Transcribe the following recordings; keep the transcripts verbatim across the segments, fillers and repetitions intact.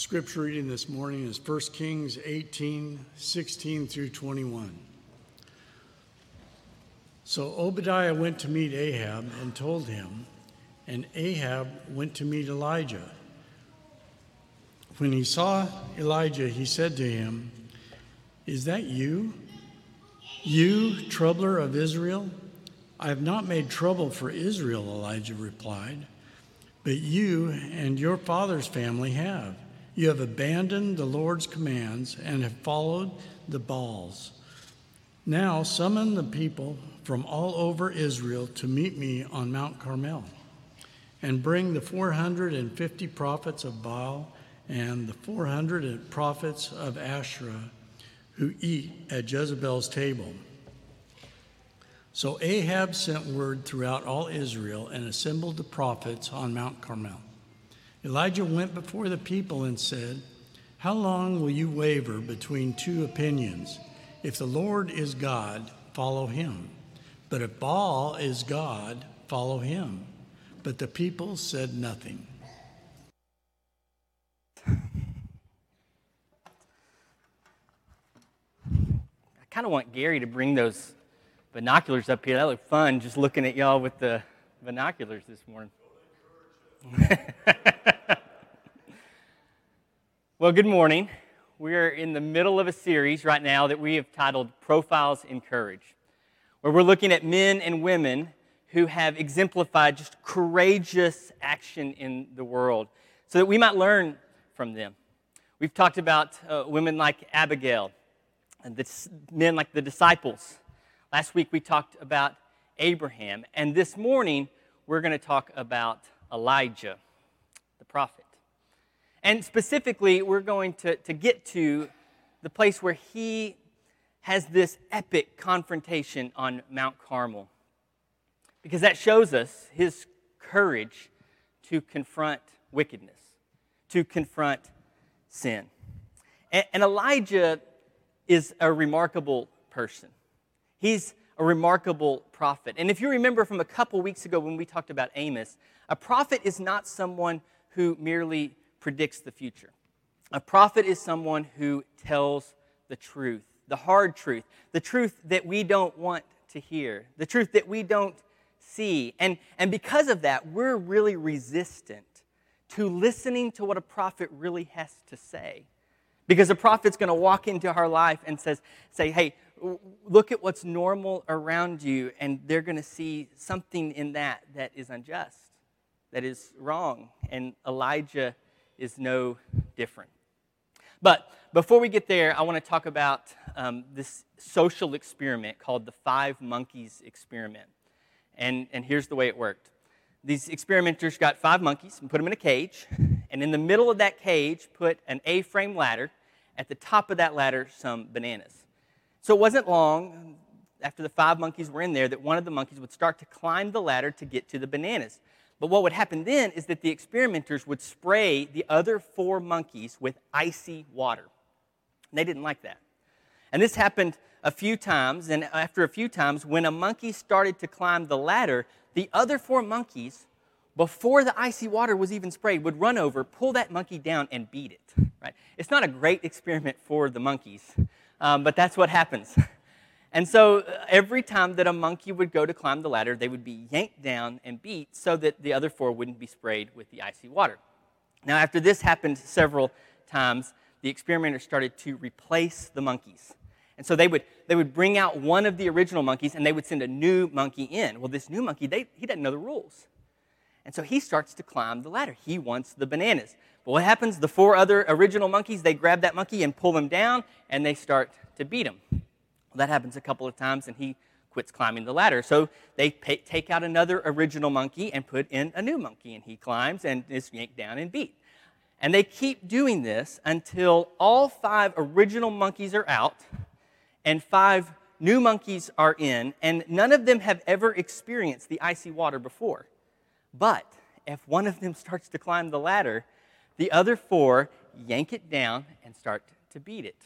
Scripture reading this morning is First Kings eighteen, sixteen through twenty-one. So Obadiah went to meet Ahab and told him, and Ahab went to meet Elijah. When he saw Elijah, he said to him, "Is that you, you, troubler of Israel?" "I have not made trouble for Israel," Elijah replied, "but you and your father's family have. You have abandoned the Lord's commands and have followed the Baals. Now summon the people from all over Israel to meet me on Mount Carmel, and bring the four hundred fifty prophets of Baal and the four hundred prophets of Asherah who eat at Jezebel's table." So Ahab sent word throughout all Israel and assembled the prophets on Mount Carmel. Elijah went before the people and said, "How long will you waver between two opinions? If the Lord is God, follow him. But if Baal is God, follow him." But the people said nothing. I kind of want Gary to bring those binoculars up here. That looked fun, just looking at y'all with the binoculars this morning. Well, good morning. We are in the middle of a series right now that we have titled Profiles in Courage, where we're looking at men and women who have exemplified just courageous action in the world so that we might learn from them. We've talked about uh, women like Abigail and the men like the disciples. Last week we talked about Abraham, and this morning we're going to talk about Elijah, the prophet. And specifically, we're going to, to get to the place where he has this epic confrontation on Mount Carmel, because that shows us his courage to confront wickedness, to confront sin. And, and Elijah is a remarkable person. He's a remarkable prophet. And if you remember from a couple weeks ago when we talked about Amos, a prophet is not someone who merely predicts the future. A prophet is someone who tells the truth, the hard truth, the truth that we don't want to hear, the truth that we don't see. And, and because of that, we're really resistant to listening to what a prophet really has to say. Because a prophet's going to walk into our life and says, say, hey, look at what's normal around you, and they're going to see something in that that is unjust, that is wrong. And Elijah is no different. But before we get there, I want to talk about um, this social experiment called the Five Monkeys Experiment. And, and here's the way it worked. These experimenters got five monkeys and put them in a cage, and in the middle of that cage put an A-frame ladder. At the top of that ladder, some bananas. So it wasn't long after the five monkeys were in there that one of the monkeys would start to climb the ladder to get to the bananas. But what would happen then is that the experimenters would spray the other four monkeys with icy water. And they didn't like that. And this happened a few times, and after a few times, when a monkey started to climb the ladder, the other four monkeys, before the icy water was even sprayed, would run over, pull that monkey down, and beat it. Right? It's not a great experiment for the monkeys, um, but that's what happens. And so uh, every time that a monkey would go to climb the ladder, they would be yanked down and beat so that the other four wouldn't be sprayed with the icy water. Now, after this happened several times, the experimenters started to replace the monkeys. And so they would they would bring out one of the original monkeys, and they would send a new monkey in. Well, this new monkey, they, he doesn't know the rules. And so he starts to climb the ladder. He wants the bananas. But what happens? The four other original monkeys, they grab that monkey and pull him down, and they start to beat him. Well, that happens a couple of times, and he quits climbing the ladder. So they pay, take out another original monkey and put in a new monkey, and he climbs and is yanked down and beat. And they keep doing this until all five original monkeys are out and five new monkeys are in, and none of them have ever experienced the icy water before. But if one of them starts to climb the ladder, the other four yank it down and start to beat it.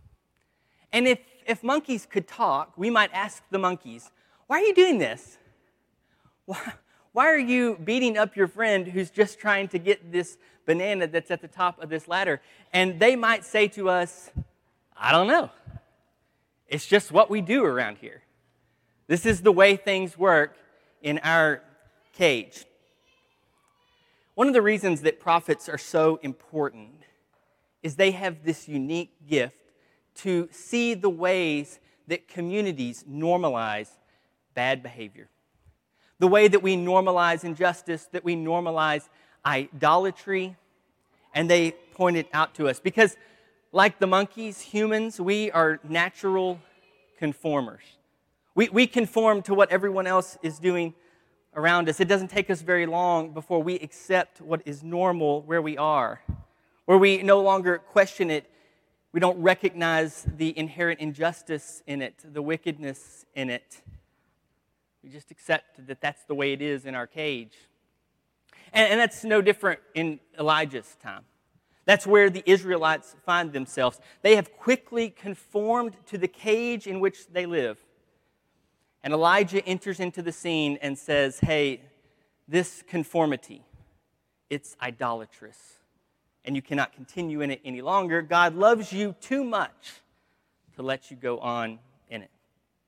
And if, if monkeys could talk, we might ask the monkeys, "Why are you doing this? Why, Why are you beating up your friend who's just trying to get this banana that's at the top of this ladder? And they might say to us, I don't know. It's just what we do around here. This is the way things work in our cage. One of the reasons that prophets are so important is they have this unique gift to see the ways that communities normalize bad behavior. The way that we normalize injustice, that we normalize idolatry, and they point it out to us. Because like the monkeys, humans, we are natural conformers. We, we conform to what everyone else is doing around us. It doesn't take us very long before we accept what is normal where we are, where we no longer question it. We don't recognize the inherent injustice in it, the wickedness in it. We just accept that that's the way it is in our cage. And, and that's no different in Elijah's time. That's where the Israelites find themselves. They have quickly conformed to the cage in which they live. And Elijah enters into the scene and says, hey, this conformity, it's idolatrous. And you cannot continue in it any longer. God loves you too much to let you go on in it.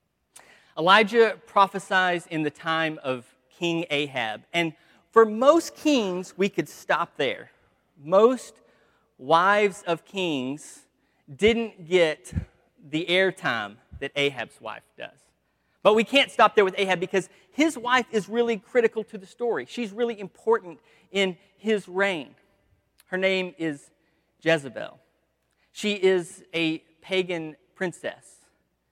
Elijah prophesies in the time of King Ahab. And for most kings, we could stop there. Most wives of kings didn't get the airtime that Ahab's wife does. But we can't stop there with Ahab because his wife is really critical to the story. She's really important in his reign. Her name is Jezebel. She is a pagan princess.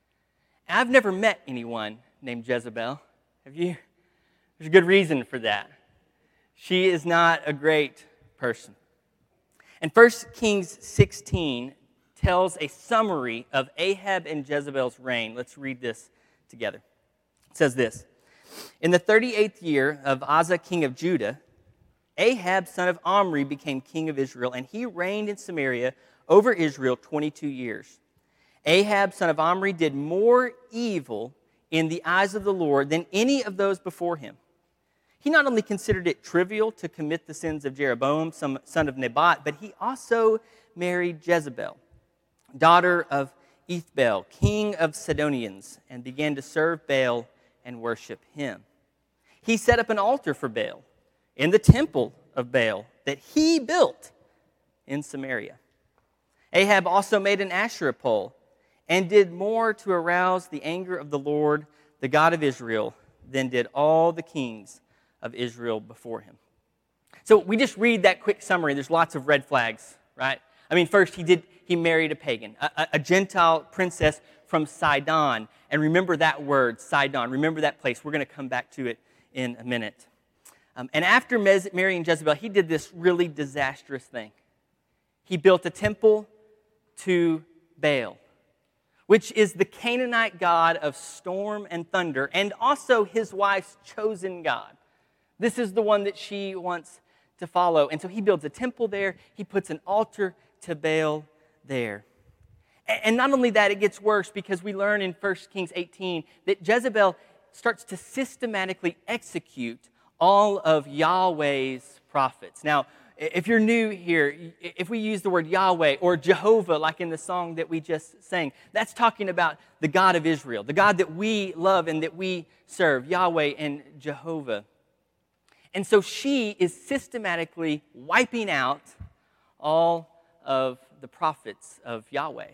I've never met anyone named Jezebel. Have you? There's a good reason for that. She is not a great person. And First Kings sixteen tells a summary of Ahab and Jezebel's reign. Let's read this together. It says this: in the thirty-eighth year of Asa, king of Judah, Ahab, son of Omri, became king of Israel, and he reigned in Samaria over Israel twenty-two years. Ahab, son of Omri, did more evil in the eyes of the Lord than any of those before him. He not only considered it trivial to commit the sins of Jeroboam, son of Nebat, but he also married Jezebel, daughter of Ethbaal, king of Sidonians, and began to serve Baal and worship him. He set up an altar for Baal in the temple of Baal that he built in Samaria. Ahab also made an Asherah pole and did more to arouse the anger of the Lord, the God of Israel, than did all the kings of Israel before him. So we just read that quick summary. There's lots of red flags, right? I mean, first, he did he married a pagan, a, a Gentile princess from Sidon. And remember that word, Sidon. Remember that place. We're going to come back to it in a minute. Um, and after marrying Jezebel, he did this really disastrous thing. He built a temple to Baal, which is the Canaanite god of storm and thunder, and also his wife's chosen god. This is the one that she wants to follow. And so he builds a temple there. He puts an altar to Baal there. And not only that, it gets worse because we learn in First Kings eighteen that Jezebel starts to systematically execute all of Yahweh's prophets. Now, if you're new here, if we use the word Yahweh or Jehovah, like in the song that we just sang, that's talking about the God of Israel, the God that we love and that we serve, Yahweh and Jehovah. And so she is systematically wiping out all of the prophets of Yahweh.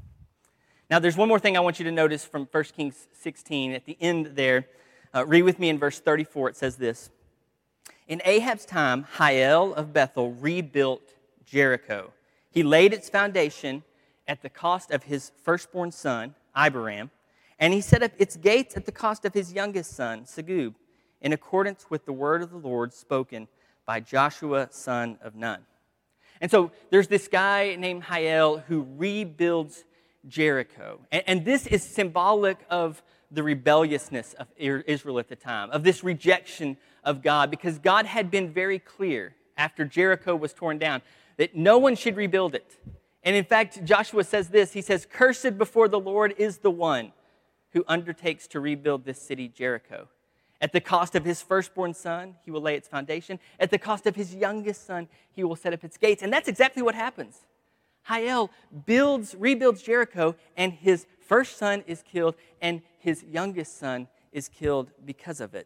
Now, there's one more thing I want you to notice from First Kings sixteen. At the end there, uh, read with me in verse thirty-four. It says this: in Ahab's time, Hiel of Bethel rebuilt Jericho. He laid its foundation at the cost of his firstborn son, Abiram, and he set up its gates at the cost of his youngest son, Segub, in accordance with the word of the Lord spoken by Joshua, son of Nun. And so there's this guy named Hiel who rebuilds Jericho. And, and this is symbolic of the rebelliousness of Israel at the time, of this rejection of God, because God had been very clear after Jericho was torn down that no one should rebuild it. And in fact, Joshua says this, he says, "Cursed before the Lord is the one who undertakes to rebuild this city, Jericho, At the cost of his firstborn son, he will lay its foundation. At the cost of his youngest son, he will set up its gates. And that's exactly what happens. Hiel builds, rebuilds Jericho, and his first son is killed, and his youngest son is killed because of it.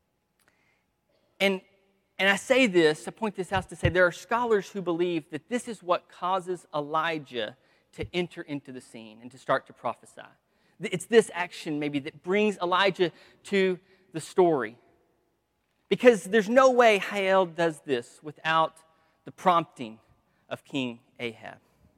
And, and I say this, I point this out to say there are scholars who believe that this is what causes Elijah to enter into the scene and to start to prophesy. It's this action maybe that brings Elijah to the story. Because there's no way Hiel does this without the prompting of King Ahab.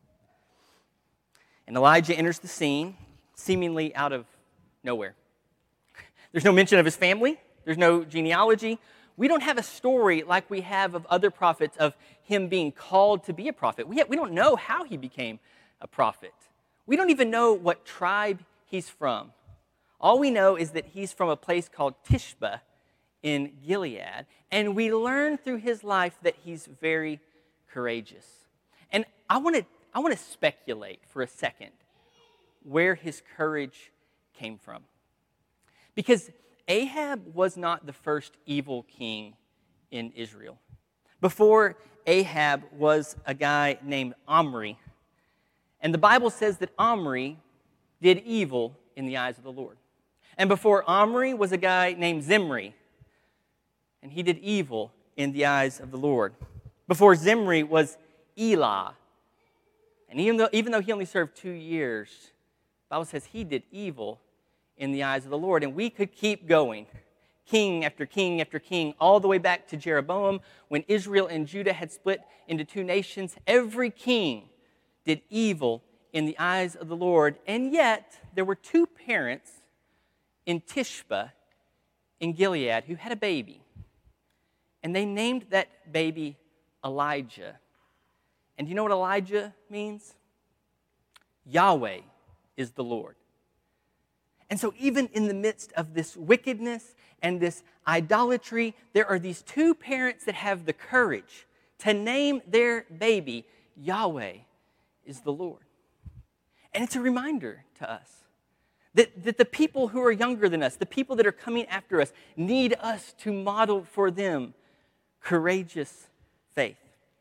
And Elijah enters the scene seemingly out of nowhere. There's no mention of his family. There's no genealogy. We don't have a story like we have of other prophets of him being called to be a prophet. We, have, we don't know how he became a prophet. We don't even know what tribe he's from. All we know is that he's from a place called Tishba in Gilead, and we learn through his life that he's very courageous. And I want to I want to speculate for a second where his courage came from. Because Ahab was not the first evil king in Israel. Before Ahab was a guy named Omri, and the Bible says that Omri did evil in the eyes of the Lord. And before Omri was a guy named Zimri, and he did evil in the eyes of the Lord. Before Zimri was Elah, and even though, even though he only served two years, the Bible says he did evil in the eyes of the Lord. And we could keep going, king after king after king, all the way back to Jeroboam, when Israel and Judah had split into two nations. Every king did evil in the eyes of the Lord, and yet there were two parents in Tishba in Gilead who had a baby, and they named that baby Elijah. And do you know what Elijah means? Yahweh is the Lord. And so even in the midst of this wickedness and this idolatry, there are these two parents that have the courage to name their baby Yahweh is the Lord. And it's a reminder to us that, that the people who are younger than us, the people that are coming after us, need us to model for them courageous faith.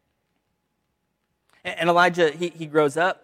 And Elijah, he, he grows up,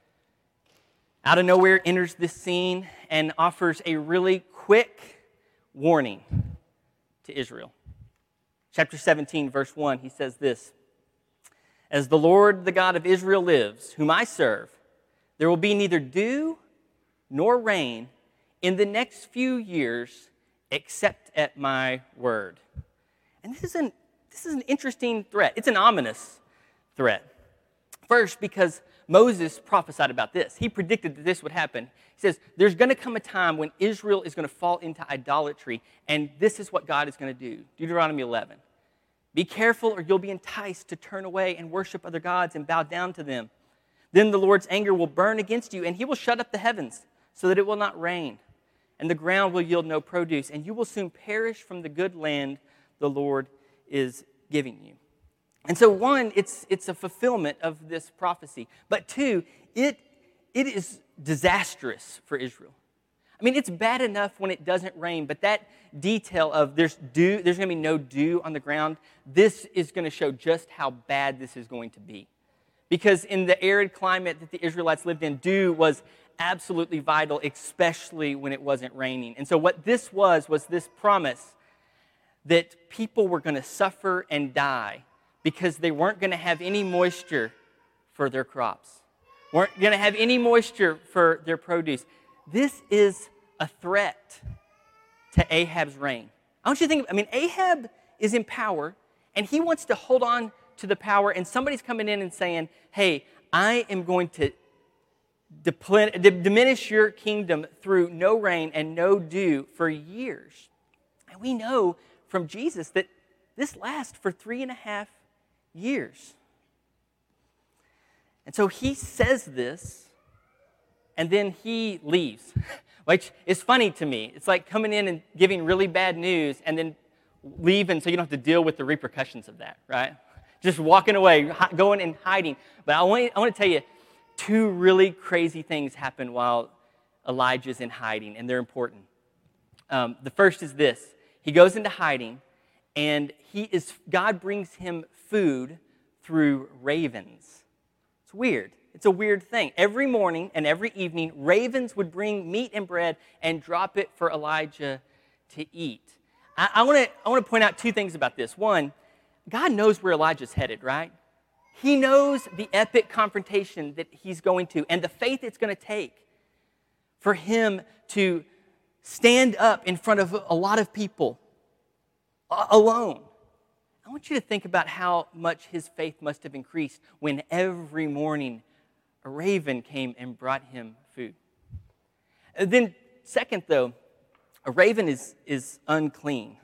out of nowhere enters this scene and offers a really quick warning to Israel. Chapter seventeen, verse one, he says this: "As the Lord, the God of Israel lives, whom I serve, there will be neither dew nor rain in the next few years except at my word." And this is an, this is an interesting threat. It's an ominous threat. First, because Moses prophesied about this. He predicted that this would happen. He says, there's going to come a time when Israel is going to fall into idolatry, and this is what God is going to do. Deuteronomy eleven. "Be careful, or you'll be enticed to turn away and worship other gods and bow down to them. Then the Lord's anger will burn against you, and he will shut up the heavens so that it will not rain, and the ground will yield no produce, and you will soon perish from the good land the Lord is giving you." And so one, it's, it's a fulfillment of this prophecy. But two, it, it is disastrous for Israel. I mean, it's bad enough when it doesn't rain, but that detail of there's dew, there's going to be no dew on the ground, this is going to show just how bad this is going to be. Because in the arid climate that the Israelites lived in, dew was absolutely vital, especially when it wasn't raining. And so what this was, was this promise that people were going to suffer and die because they weren't going to have any moisture for their crops, weren't going to have any moisture for their produce. This is a threat to Ahab's reign. I want you to think, I mean, Ahab is in power, and he wants to hold on to the power, and somebody's coming in and saying, hey, I am going to depl- diminish your kingdom through no rain and no dew for years. And we know from Jesus that this lasts for three and a half years. And so he says this, and then he leaves, which is funny to me. It's like coming in and giving really bad news and then leaving so you don't have to deal with the repercussions of that, right? Just walking away, going and hiding. But I want, I want to tell you, two really crazy things happen while Elijah's in hiding, and they're important. Um, the first is this. He goes into hiding, and he is God brings him food through ravens. It's weird. It's a weird thing. Every morning and every evening, ravens would bring meat and bread and drop it for Elijah to eat. I, I want to I want to point out two things about this. One, God knows where Elijah's headed, right? He knows the epic confrontation that he's going to and the faith it's going to take for him to stand up in front of a lot of people alone. I want you to think about how much his faith must have increased when every morning a raven came and brought him food. And then second, though, a raven is, is unclean.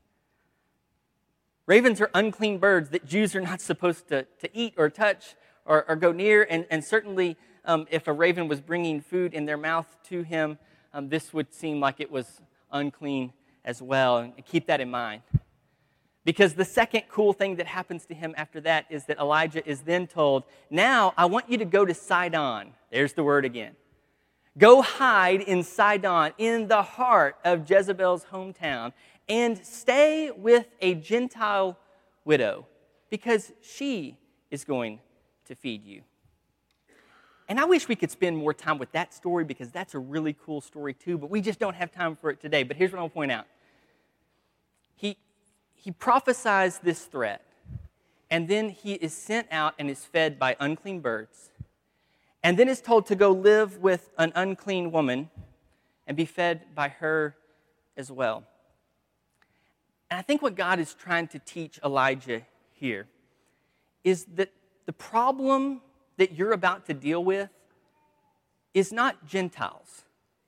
Ravens are unclean birds that Jews are not supposed to, to eat or touch or, or go near, and, and certainly um, if a raven was bringing food in their mouth to him, um, this would seem like it was unclean as well, and keep that in mind. Because the second cool thing that happens to him after that is that Elijah is then told, now I want you to go to Sidon. There's the word again. Go hide in Sidon, in the heart of Jezebel's hometown, and stay with a Gentile widow, because she is going to feed you. And I wish we could spend more time with that story, because that's a really cool story too, but we just don't have time for it today. But here's what I'll point out. He, he prophesies this threat, and then he is sent out and is fed by unclean birds, and then is told to go live with an unclean woman and be fed by her as well. And I think what God is trying to teach Elijah here is that the problem that you're about to deal with is not Gentiles.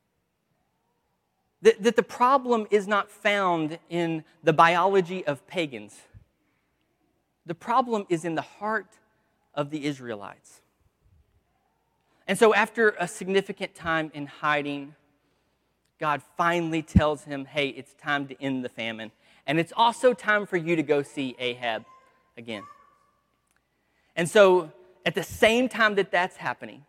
That, that the problem is not found in the biology of pagans. The problem is in the heart of the Israelites. And so after a significant time in hiding, God finally tells him, hey, it's time to end the famine. And it's also time for you to go see Ahab again. And so at the same time that that's happening,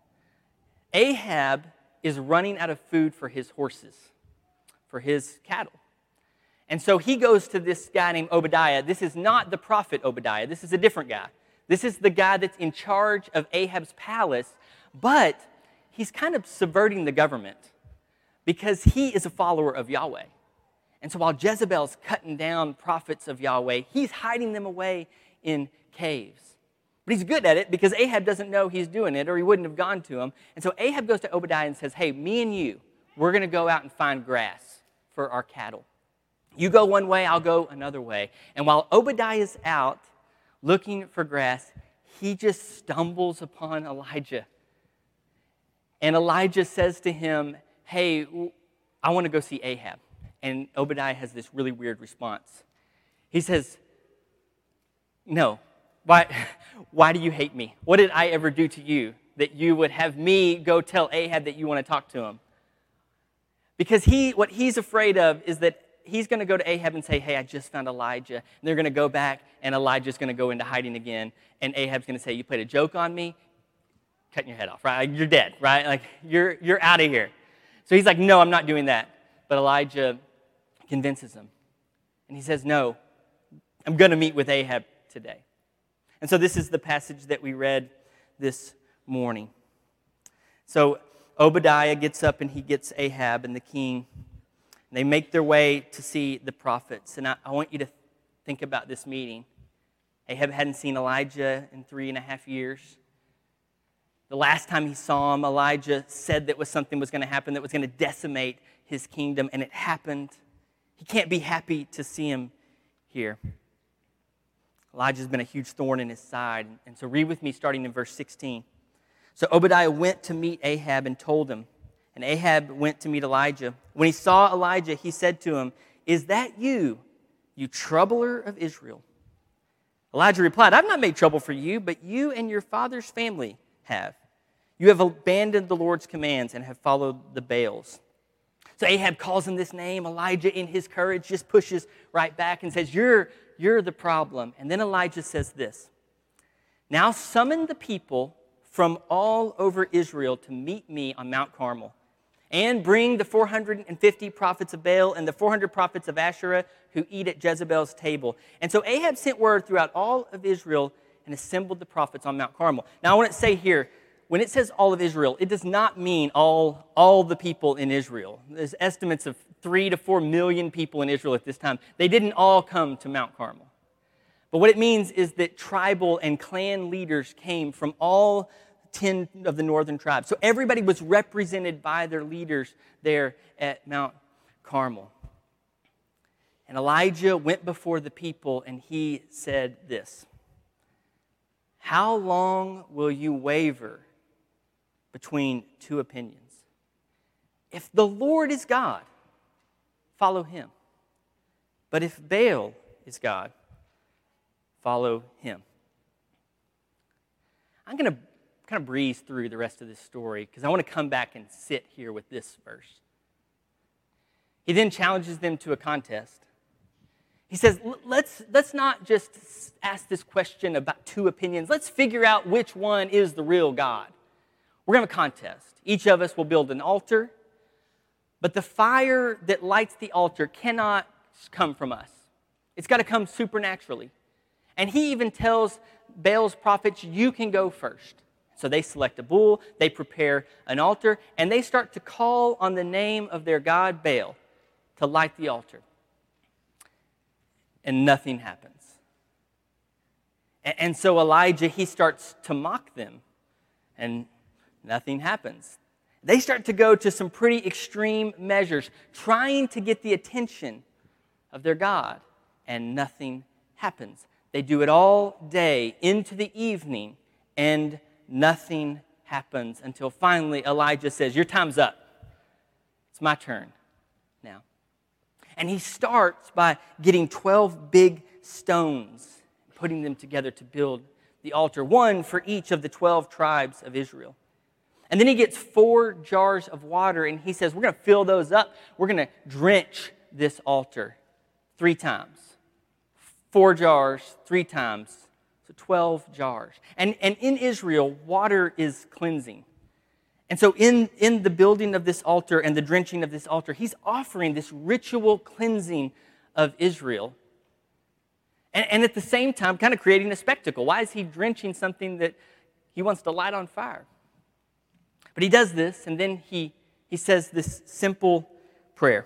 Ahab is running out of food for his horses, for his cattle. And so he goes to this guy named Obadiah. This is not the prophet Obadiah. This is a different guy. This is the guy that's in charge of Ahab's palace, but he's kind of subverting the government because he is a follower of Yahweh. And so while Jezebel's cutting down prophets of Yahweh, he's hiding them away in caves. But he's good at it because Ahab doesn't know he's doing it, or he wouldn't have gone to him. And so Ahab goes to Obadiah and says, hey, me and you, we're going to go out and find grass for our cattle. You go one way, I'll go another way. And while Obadiah's out looking for grass, he just stumbles upon Elijah. And Elijah says to him, hey, I want to go see Ahab. And Obadiah has this really weird response. He says, no, why, why do you hate me? What did I ever do to you that you would have me go tell Ahab that you want to talk to him? Because he, what he's afraid of is that he's going to go to Ahab and say, hey, I just found Elijah. And they're going to go back, and Elijah's going to go into hiding again. And Ahab's going to say, you played a joke on me? Cutting your head off, right? Like, you're dead, right? Like, you're, you're out of here. So he's like, no, I'm not doing that. But Elijah convinces him. And he says, no, I'm going to meet with Ahab today. And so this is the passage that we read this morning. So Obadiah gets up and he gets Ahab and the king. And they make their way to see the prophets. And I, I want you to think about this meeting. Ahab hadn't seen Elijah in three and a half years. The last time he saw him, Elijah said that was something was going to happen that was going to decimate his kingdom, and it happened. He can't be happy to see him here. Elijah's been a huge thorn in his side. And so read with me starting in verse sixteen. So Obadiah went to meet Ahab and told him, and Ahab went to meet Elijah. When he saw Elijah, he said to him, is that you, you troubler of Israel? Elijah replied, I've not made trouble for you, but you and your father's family have. You have abandoned the Lord's commands and have followed the Baals. So Ahab calls him this name. Elijah, in his courage, just pushes right back and says, you're, you're the problem. And then Elijah says this, now summon the people from all over Israel to meet me on Mount Carmel. and bring the four hundred fifty prophets of Baal and the four hundred prophets of Asherah who eat at Jezebel's table. And so Ahab sent word throughout all of Israel and assembled the prophets on Mount Carmel. Now I want to say here, when it says all of Israel, it does not mean all, all the people in Israel. There's estimates of three to four million people in Israel at this time. They didn't all come to Mount Carmel. But what it means is that tribal and clan leaders came from all ten of the northern tribes. So everybody was represented by their leaders there at Mount Carmel. And Elijah went before the people and he said this: "How long will you waver between two opinions? If the Lord is God, follow him. But if Baal is God, follow him." I'm going to kind of breeze through the rest of this story because I want to come back and sit here with this verse. He then challenges them to a contest. He says, let's, let's not just ask this question about two opinions. Let's figure out which one is the real God. We're going to have a contest. Each of us will build an altar, but the fire that lights the altar cannot come from us. It's got to come supernaturally. And he even tells Baal's prophets, you can go first. So they select a bull, they prepare an altar, and they start to call on the name of their god Baal to light the altar. And nothing happens. And so Elijah, he starts to mock them, and nothing happens. They start to go to some pretty extreme measures, trying to get the attention of their God, and nothing happens. They do it all day into the evening, and nothing happens until finally Elijah says, your time's up. It's my turn now. And he starts by getting twelve big stones, putting them together to build the altar, one for each of the twelve tribes of Israel. And then he gets four jars of water, and he says, we're going to fill those up. We're going to drench this altar three times. Four jars, three times. So twelve jars. And, and in Israel, water is cleansing. And so in, in the building of this altar and the drenching of this altar, he's offering this ritual cleansing of Israel. And, and at the same time, kind of creating a spectacle. Why is he drenching something that he wants to light on fire? But he does this, and then he, he says this simple prayer.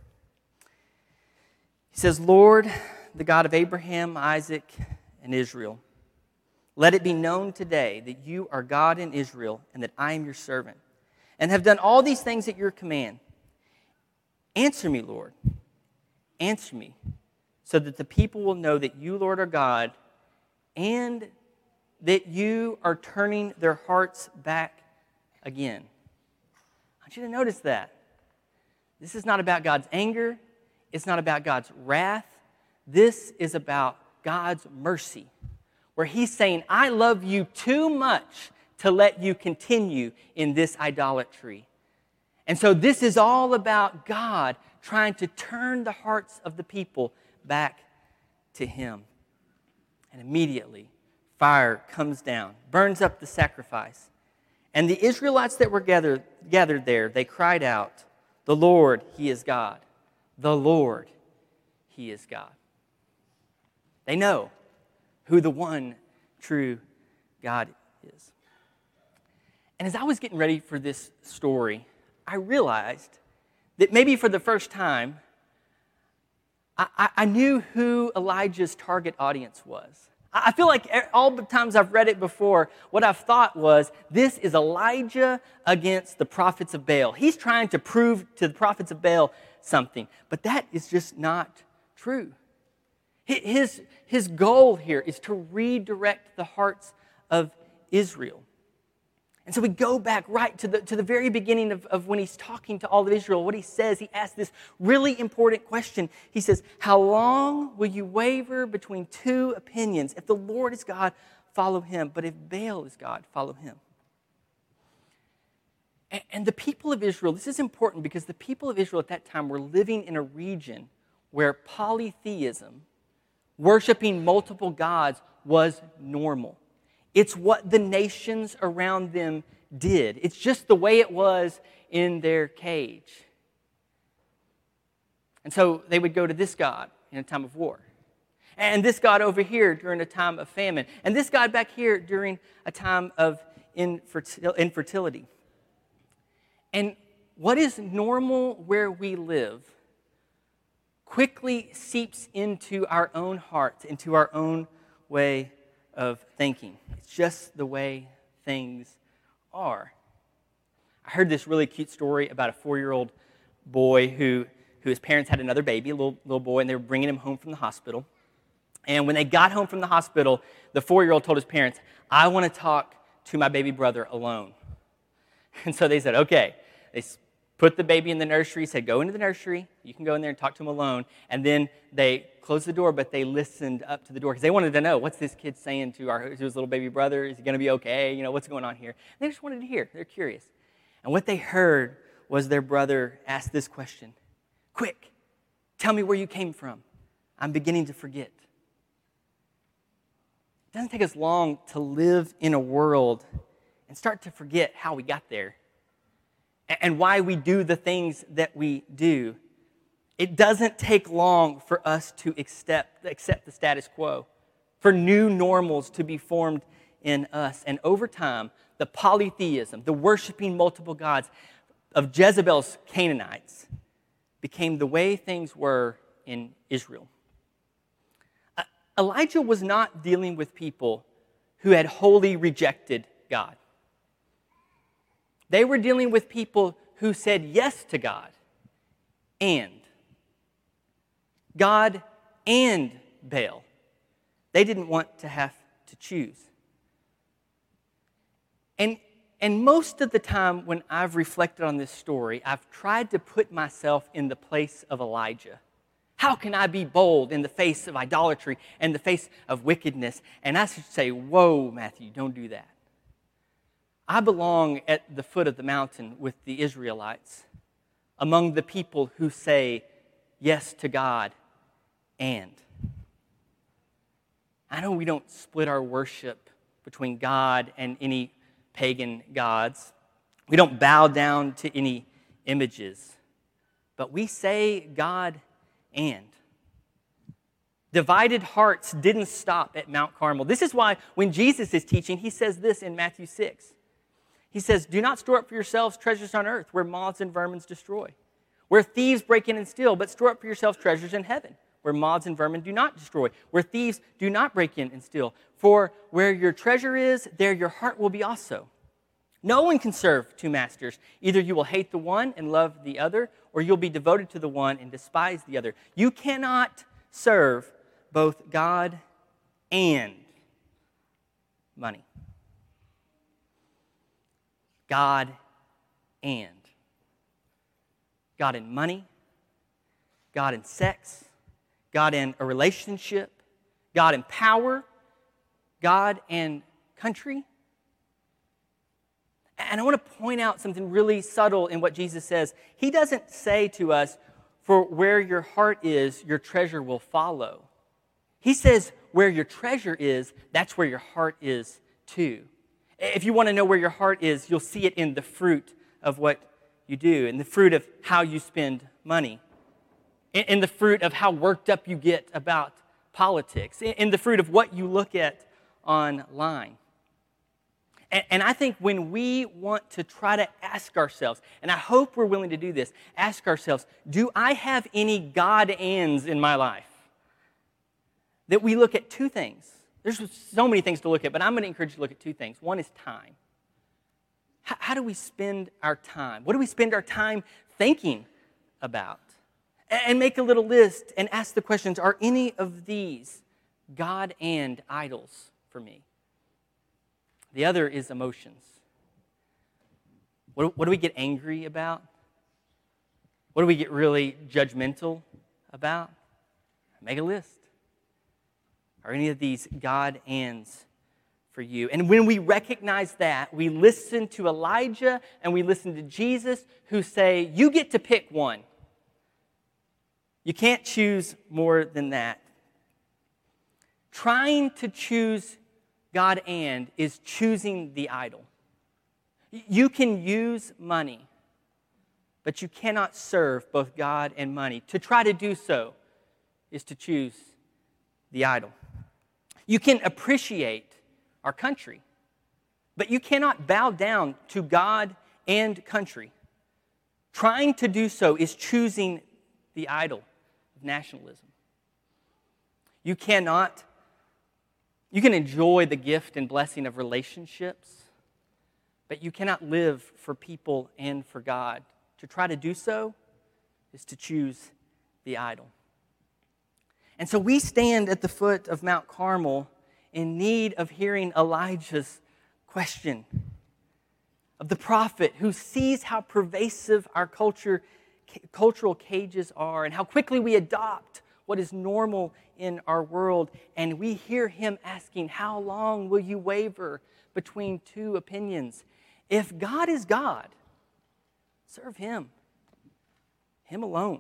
He says, Lord, the God of Abraham, Isaac, and Israel, let it be known today that you are God in Israel and that I am your servant and have done all these things at your command. Answer me, Lord. Answer me so that the people will know that you, Lord, are God and that you are turning their hearts back again. I want you to notice that. This is not about God's anger. It's not about God's wrath. This is about God's mercy, where he's saying, I love you too much to let you continue in this idolatry. And so this is all about God trying to turn the hearts of the people back to him. And immediately, fire comes down, burns up the sacrifice. And the Israelites that were gathered, gathered there, they cried out, the Lord, he is God. The Lord, he is God. They know who the one true God is. And as I was getting ready for this story, I realized that maybe for the first time, I, I, I knew who Elijah's target audience was. I feel like all the times I've read it before, what I've thought was, this is Elijah against the prophets of Baal. He's trying to prove to the prophets of Baal something, but that is just not true. His, his goal here is to redirect the hearts of Israel. And so we go back right to the, to the very beginning of, of when he's talking to all of Israel. What he says, he asks this really important question. He says, how long will you waver between two opinions? If the Lord is God, follow him. But if Baal is God, follow him. And, and the people of Israel, this is important because the people of Israel at that time were living in a region where polytheism, worshiping multiple gods, was normal. It's what the nations around them did. It's just the way it was in their cage. And so they would go to this God in a time of war, and this God over here during a time of famine, and this God back here during a time of infertil- infertility. And what is normal where we live quickly seeps into our own hearts, into our own way of thinking. It's just the way things are. I heard this really cute story about a four-year-old boy who, who his parents had another baby, a little, little boy, and they were bringing him home from the hospital. And when they got home from the hospital, the four-year-old told his parents, "I want to talk to my baby brother alone." And so they said, okay. They put the baby in the nursery, said, "Go into the nursery. You can go in there and talk to him alone." And then they closed the door, but they listened up to the door because they wanted to know, what's this kid saying to, our, to his little baby brother? Is he going to be okay? You know, what's going on here? And they just wanted to hear. They're curious. And what they heard was their brother ask this question: "Quick, tell me where you came from. I'm beginning to forget." It doesn't take us long to live in a world and start to forget how we got there and why we do the things that we do. It doesn't take long for us to accept, accept the status quo, for new normals to be formed in us. And over time, the polytheism, the worshiping multiple gods of Jezebel's Canaanites became the way things were in Israel. Elijah was not dealing with people who had wholly rejected God. They were dealing with people who said yes to God and God and Baal. They didn't want to have to choose. And, and most of the time when I've reflected on this story, I've tried to put myself in the place of Elijah. How can I be bold in the face of idolatry and the face of wickedness? And I should say, whoa, Matthew, don't do that. I belong at the foot of the mountain with the Israelites, among the people who say yes to God and. I know we don't split our worship between God and any pagan gods. We don't bow down to any images. But we say God and. Divided hearts didn't stop at Mount Carmel. This is why when Jesus is teaching, he says this in Matthew six. He says, "Do not store up for yourselves treasures on earth where moths and vermin destroy, where thieves break in and steal, but store up for yourselves treasures in heaven where moths and vermin do not destroy, where thieves do not break in and steal. For where your treasure is, there your heart will be also. No one can serve two masters. Either you will hate the one and love the other, or you'll be devoted to the one and despise the other. You cannot serve both God and money." God and. God and money, God and sex, God and a relationship, God and power, God and country. And I want to point out something really subtle in what Jesus says. He doesn't say to us, "For where your heart is, your treasure will follow." He says, where your treasure is, that's where your heart is too. If you want to know where your heart is, you'll see it in the fruit of what you do, in the fruit of how you spend money, in the fruit of how worked up you get about politics, in the fruit of what you look at online. And I think when we want to try to ask ourselves, and I hope we're willing to do this, ask ourselves, do I have any God-ands in my life? That we look at two things. There's so many things to look at, but I'm going to encourage you to look at two things. One is time. How, how do we spend our time? What do we spend our time thinking about? And, and make a little list and ask the questions, are any of these God and idols for me? The other is emotions. What, what do we get angry about? What do we get really judgmental about? Make a list. Are any of these God-ands for you? And when we recognize that, we listen to Elijah and we listen to Jesus who say, you get to pick one. You can't choose more than that. Trying to choose God and is choosing the idol. You can use money, but you cannot serve both God and money. To try to do so is to choose the idol. You can appreciate our country, but you cannot bow down to God and country. Trying to do so is choosing the idol of nationalism. You cannot, you can enjoy the gift and blessing of relationships, but you cannot live for people and for God. To try to do so is to choose the idol. And so we stand at the foot of Mount Carmel in need of hearing Elijah's question of the prophet who sees how pervasive our culture, cultural cages are and how quickly we adopt what is normal in our world. And we hear him asking, how long will you waver between two opinions? If God is God, serve him, him alone.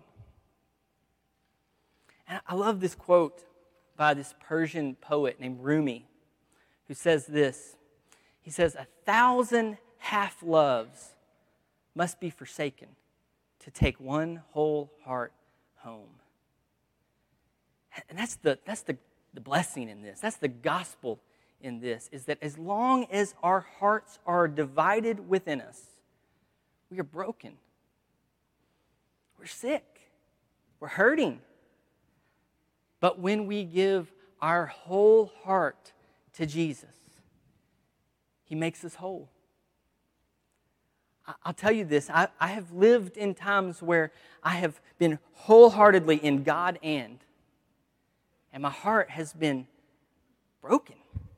And I love this quote by this Persian poet named Rumi, who says this. He says, a thousand half-loves must be forsaken to take one whole heart home. And that's the, that's the, the blessing in this. That's the gospel in this, is that as long as our hearts are divided within us, we are broken. We're sick. We're hurting. But when we give our whole heart to Jesus, he makes us whole. I'll tell you this, I, I have lived in times where I have been wholeheartedly in God and, and my heart has been broken.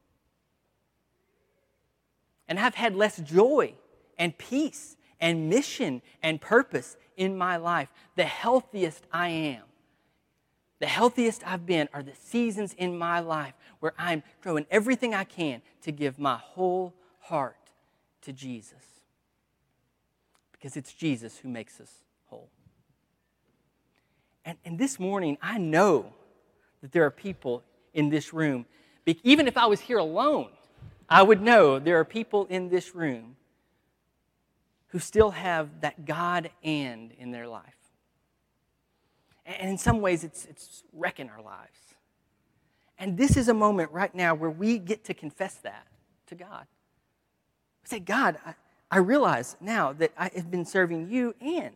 And I've had less joy and peace and mission and purpose in my life. The healthiest I am, the healthiest I've been are the seasons in my life where I'm throwing everything I can to give my whole heart to Jesus. Because it's Jesus who makes us whole. And, and this morning, I know that there are people in this room, even if I was here alone, I would know there are people in this room who still have that God and in their life. And in some ways, it's, it's wrecking our lives. And this is a moment right now where we get to confess that to God. We say, God, I, I realize now that I have been serving you and, and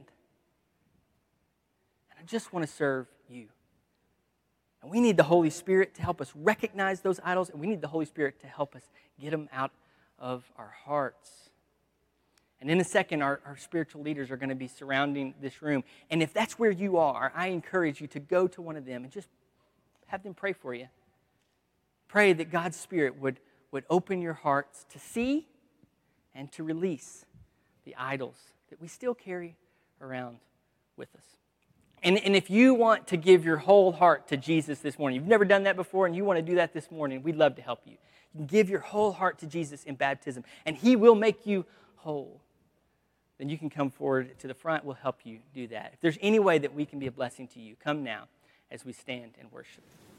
I just want to serve you. And we need the Holy Spirit to help us recognize those idols, and we need the Holy Spirit to help us get them out of our hearts. And in a second, our, our spiritual leaders are going to be surrounding this room. And if that's where you are, I encourage you to go to one of them and just have them pray for you. Pray that God's Spirit would, would open your hearts to see and to release the idols that we still carry around with us. And, and if you want to give your whole heart to Jesus this morning, you've never done that before and you want to do that this morning, we'd love to help you. You can give your whole heart to Jesus in baptism, and he will make you whole. Then you can come forward to the front. We'll help you do that. If there's any way that we can be a blessing to you, come now as we stand and worship.